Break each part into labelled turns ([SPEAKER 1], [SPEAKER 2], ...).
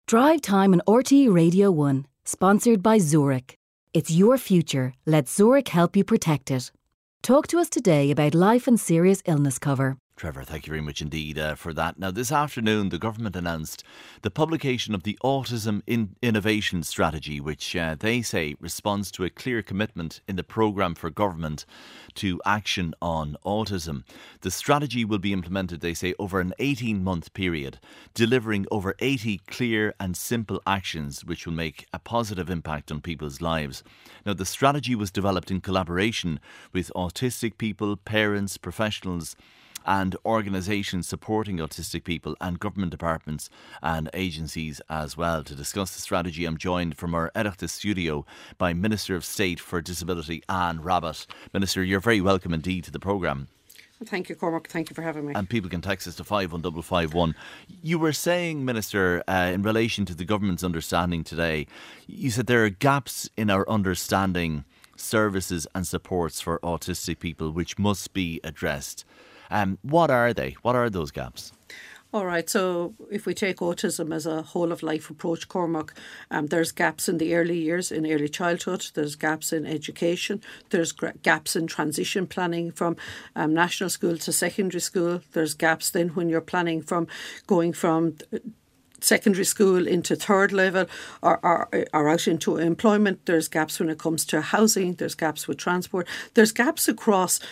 [SPEAKER 1] Drive Time on RTE Radio 1, sponsored by Zurich. It's your future. Let Zurich help you protect it. Talk to us today about life and serious illness cover.
[SPEAKER 2] Trevor, thank you very much indeed for that. Now, this afternoon, the government announced the publication of the Autism Innovation Strategy, which they say responds to a clear commitment in the programme for government to action on autism. The strategy will be implemented, they say, over an 18-month period, delivering over 80 clear and simple actions which will make a positive impact on people's lives. Now, the strategy was developed in collaboration with autistic people, parents, professionals and organisations supporting autistic people and government departments and agencies as well. To discuss the strategy, I'm joined from our Oireachtas studio by Minister of State for Disability, Anne Rabbitte. Minister, you're very welcome indeed to the programme.
[SPEAKER 3] Thank you, Cormac. Thank you for having me.
[SPEAKER 2] And people can text us to 51551. You were saying, Minister, in relation to the government's understanding today, you said there are gaps in our understanding, services and supports for autistic people which must be addressed. What are they? What are those gaps?
[SPEAKER 3] All right, so if we take autism as a whole-of-life approach, Cormac, there's gaps in the early years, in early childhood, there's gaps in education, there's gaps in transition planning from national school to secondary school, there's gaps then when you're planning from going from secondary school into third level or out into employment. There's gaps when it comes to housing, there's gaps with transport, there's gaps across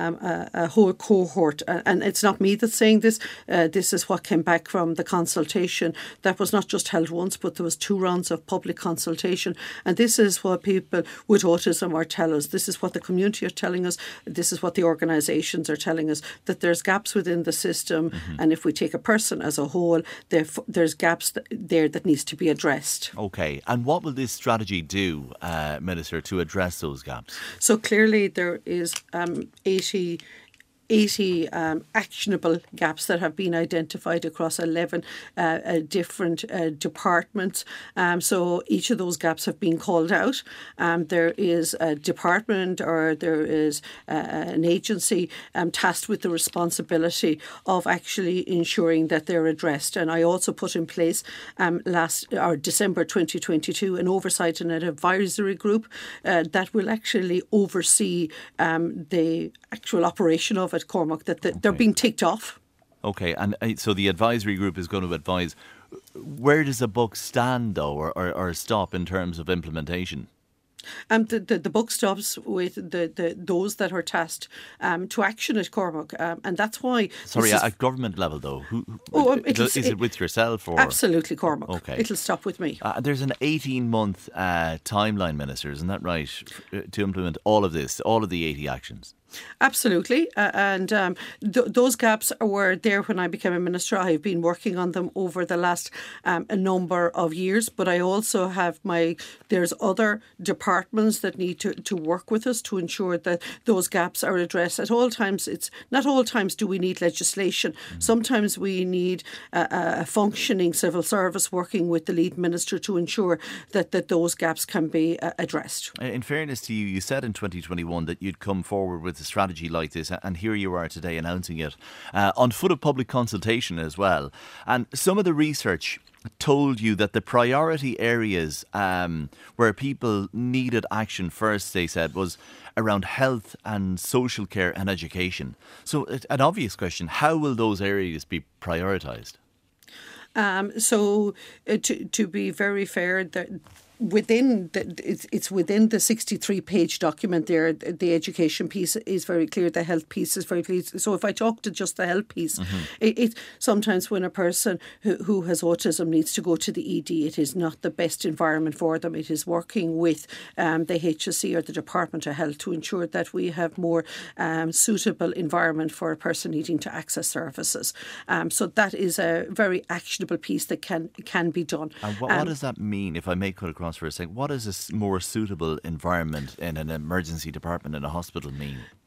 [SPEAKER 3] a whole cohort, and it's not me that's saying this. This is what came back from the consultation that was not just held once, but there was 2 rounds of public consultation, and this is what people with autism are telling us, this is what the community are telling us, this is what the organisations are telling us, that there's gaps within the system, and if we take a person as a whole, there's gaps there that needs to be addressed.
[SPEAKER 2] OK, and what will this strategy do, Minister, to address those gaps?
[SPEAKER 3] So clearly there is 80 actionable gaps that have been identified across 11 different departments. So each of those gaps have been called out. There is a department or there is an agency tasked with the responsibility of actually ensuring that they're addressed. And I also put in place December 2022 an oversight and an advisory group that will actually oversee the actual operation of it, Cormac, that they're being ticked off. OK, and so the advisory group is going to advise. Where does the book stand, though, or stop in terms of implementation? The book stops with those that are tasked to action it, Cormac, and that's why. Sorry, at government level, though, is it with yourself or? Absolutely, Cormac. Okay, it'll stop with me.
[SPEAKER 2] There's an 18-month timeline, Minister, isn't that right, to implement all of this, all of the 80 actions?
[SPEAKER 3] Absolutely, and those gaps were there when I became a minister. I've been working on them over the last a number of years, but I also have there's other departments that need to work with us to ensure that those gaps are addressed. At all times, not all times do we need legislation. Sometimes we need a functioning civil service working with the lead minister to ensure that those gaps can be addressed.
[SPEAKER 2] In fairness to you, you said in 2021 that you'd come forward with a strategy like this, and here you are today announcing it on foot of public consultation as well. And some of the research told you that the priority areas where people needed action first, they said, was around health and social care and education. So an obvious question, how will those areas be prioritised?
[SPEAKER 3] So to be very fair, it's within the 63-page document there. The education piece is very clear. The health piece is very clear. So if I talk to just the health piece, it sometimes when a person who has autism needs to go to the ED, it is not the best environment for them. It is working with the HSE or the Department of Health to ensure that we have more suitable environment for a person needing to access services. So that is a very actionable piece that can be done.
[SPEAKER 2] And what does that mean, if I may cut across for a second? What does a more suitable environment in an emergency department in a hospital mean?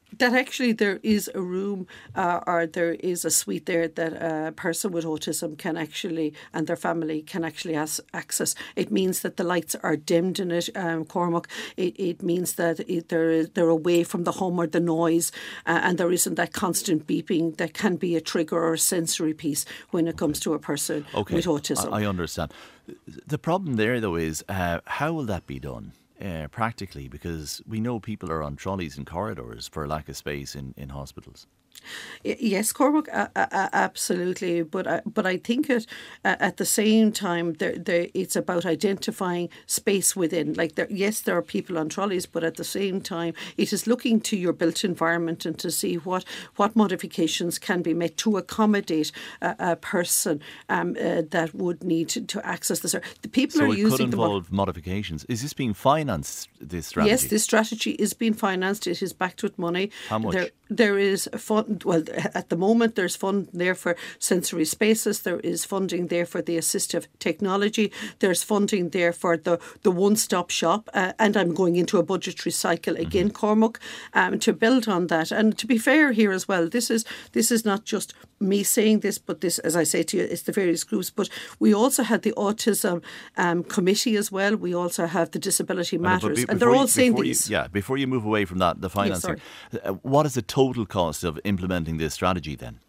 [SPEAKER 3] that actually there is a room or there is a suite there that a person with autism can actually, and their family can actually access. It means that the lights are dimmed in it, Cormac. It means that they're away from the hum or the noise, and there isn't that constant beeping that can be a trigger or a sensory piece when it comes to a person with autism.
[SPEAKER 2] I understand. The problem there, though, is how will that be done? Practically, because we know people are on trolleys and corridors for lack of space in hospitals.
[SPEAKER 3] Yes, Cormac, absolutely. But I think at the same time, it's about identifying space within. Like, there are people on trolleys, but at the same time, it is looking to your built environment and to see what modifications can be made to accommodate a person that would need to access the service. The people are using.
[SPEAKER 2] So it could involve modifications. Is this being financed, this strategy?
[SPEAKER 3] Yes, this strategy is being financed. It is backed with money.
[SPEAKER 2] How much?
[SPEAKER 3] There is a fund. Well, at the moment, there's funding there for sensory spaces. There is funding there for the assistive technology. There's funding there for the one-stop shop. And I'm going into a budgetary cycle again, Cormac, to build on that. And to be fair here as well, this is not just me saying this, but this, as I say to you, it's the various groups. But we also had the Autism Committee as well. We also have the Disability Matters. And they're all saying these.
[SPEAKER 2] Before you move away from that, the financing, what is the total cost of implementing this strategy then?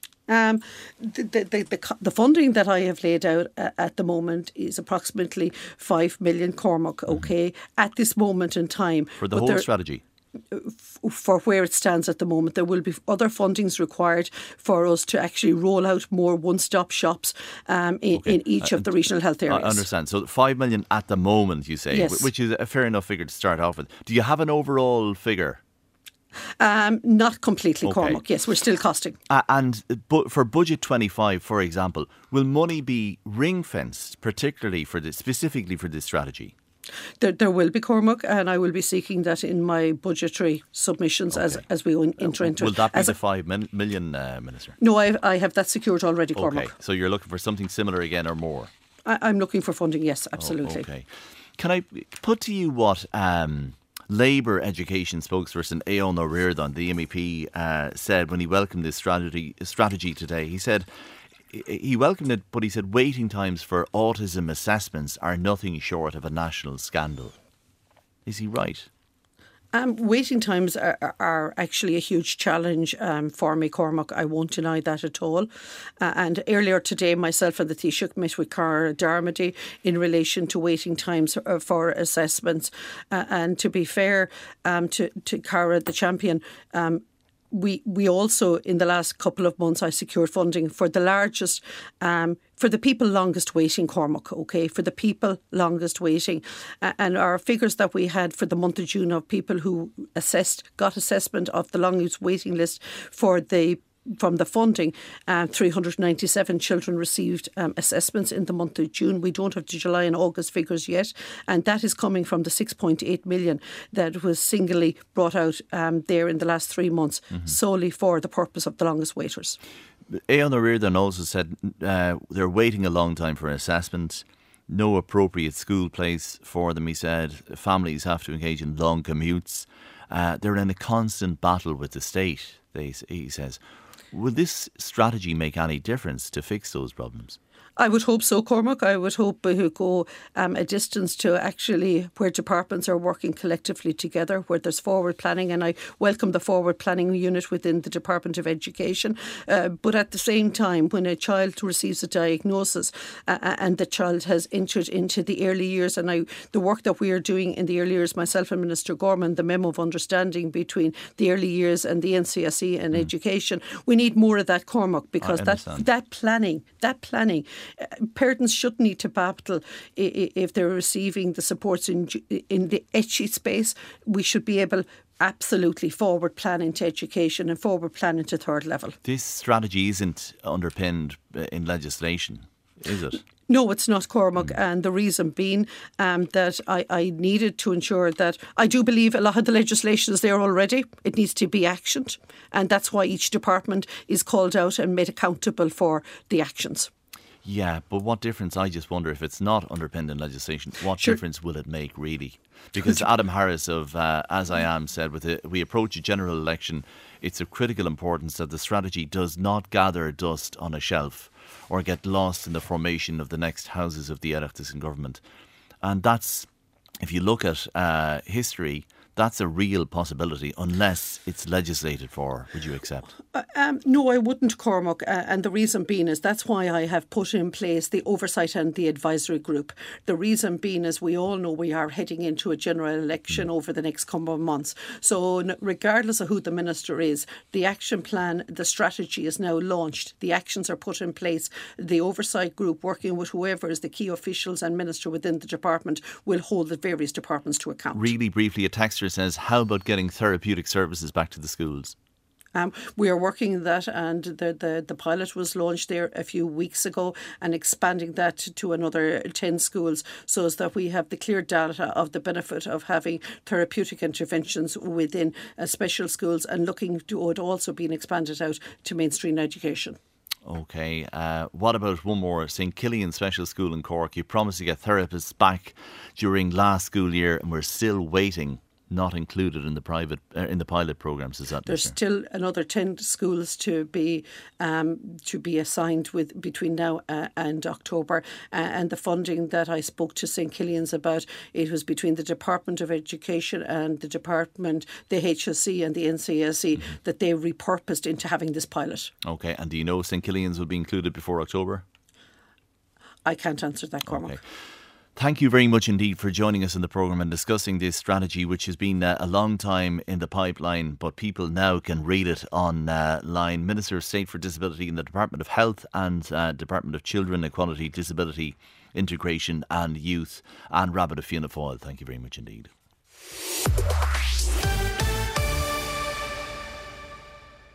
[SPEAKER 3] The funding that I have laid out at the moment is approximately 5 million, Cormac, at this moment in time.
[SPEAKER 2] For the whole strategy?
[SPEAKER 3] For where it stands at the moment. There will be other fundings required for us to actually roll out more one-stop shops in each of the regional health areas.
[SPEAKER 2] I understand. So 5 million at the moment, you say,
[SPEAKER 3] yes.
[SPEAKER 2] Which is a fair enough figure to start off with. Do you have an overall figure?
[SPEAKER 3] Not completely, Cormac. Yes, we're still costing.
[SPEAKER 2] And for Budget 25, for example, will money be ring-fenced, specifically for this strategy?
[SPEAKER 3] There will be, Cormac, and I will be seeking that in my budgetary submissions as we enter into it.
[SPEAKER 2] Will that be the 5 million, Minister?
[SPEAKER 3] No, I have that secured already, Cormac.
[SPEAKER 2] Okay, so you're looking for something similar again or more?
[SPEAKER 3] I'm looking for funding, yes, absolutely.
[SPEAKER 2] Okay. Can I put to you what Labour education spokesperson Aodhán Ó Ríordáin, the MEP, said when he welcomed this strategy today? He said he welcomed it, but he said waiting times for autism assessments are nothing short of a national scandal. Is he right?
[SPEAKER 3] Waiting times are actually a huge challenge for me, Cormac. I won't deny that at all. And earlier today, myself and the Taoiseach met with Cara Darmody in relation to waiting times for assessments. And to be fair to Cara, the champion, we also, in the last couple of months, I secured funding for the largest, for the people longest waiting, Cormac, for the people longest waiting. And our figures that we had for the month of June of people who got assessment of the longest waiting list from the funding, 397 children received assessments in the month of June. We don't have the July and August figures yet, and that is coming from the 6.8 million that was singly brought out there in the last 3 months, solely for the purpose of the longest waiters.
[SPEAKER 2] Aodhán Ó Ríordáin also said they're waiting a long time for an assessment. No appropriate school place for them, he said. Families have to engage in long commutes. They're in a constant battle with the state, he says. Will this strategy make any difference to fix those problems?
[SPEAKER 3] I would hope so, Cormac. I would hope we would go a distance to actually where departments are working collectively together, where there's forward planning, and I welcome the forward planning unit within the Department of Education. But at the same time, when a child receives a diagnosis and the child has entered into the early years, and the work that we are doing in the early years, myself and Minister Gorman, the memo of understanding between the early years and the NCSE and education, we need more of that, Cormac, because that planning, parents shouldn't need to battle if they're receiving the supports in the etchy space. We should be able absolutely forward planning to education and forward planning to third level.
[SPEAKER 2] This strategy isn't underpinned in legislation, is it?
[SPEAKER 3] No, it's not, Cormac, and the reason being that I needed to ensure that I do believe a lot of the legislation is there already. It needs to be actioned, and that's why each department is called out and made accountable for the actions.
[SPEAKER 2] Yeah, but what difference, I just wonder, if it's not underpinned in legislation, what difference will it make really? Because Adam Harris of As I Am said, we approach a general election, it's of critical importance that the strategy does not gather dust on a shelf or get lost in the formation of the next houses of the Oireachtas government. And that's, if you look at history, that's a real possibility unless it's legislated for. Would you accept?
[SPEAKER 3] No, I wouldn't, Cormac. And the reason being is that's why I have put in place the oversight and the advisory group. The reason being is we all know we are heading into a general election over the next couple of months. So regardless of who the minister is, the action plan, the strategy is now launched. The actions are put in place. The oversight group, working with whoever is the key officials and minister within the department, will hold the various departments to account.
[SPEAKER 2] Really briefly, a texter says, how about getting therapeutic services back to the schools?
[SPEAKER 3] We are working on that, and the pilot was launched there a few weeks ago, and expanding that to another 10 schools, so as that we have the clear data of the benefit of having therapeutic interventions within special schools, and looking to it also being expanded out to mainstream education.
[SPEAKER 2] OK, what about one more? St Killian Special School in Cork. You promised to get therapists back during last school year, and we're still waiting. Not included in the pilot programmes, is that?
[SPEAKER 3] There's still another 10 schools to be assigned with between now and October, and the funding that I spoke to St Killian's about, it was between the Department of Education and the Department, the HSE and the NCSE, that they repurposed into having this pilot. OK,
[SPEAKER 2] and do you know St Killian's will be included before October?
[SPEAKER 3] I can't answer that, Cormac.
[SPEAKER 2] Okay. Thank you very much indeed for joining us in the programme and discussing this strategy, which has been a long time in the pipeline, but people now can read it online. Minister of State for Disability in the Department of Health and Department of Children, Equality, Disability, Integration and Youth, and Rabbitte Fianna Fáil. Thank you very much indeed.